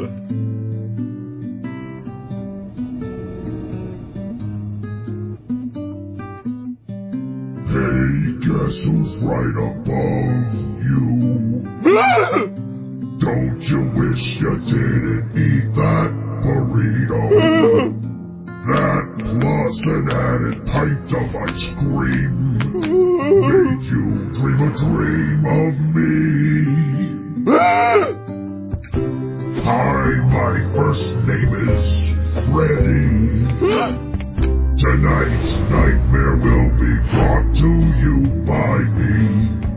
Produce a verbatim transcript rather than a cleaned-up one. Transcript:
Hey, guess who's right above you? Don't you wish you didn't eat that burrito? That plus an added pint of ice cream made you dream a dream of me. Hi, my first name is Freddy. Tonight's nightmare will be brought to you by me.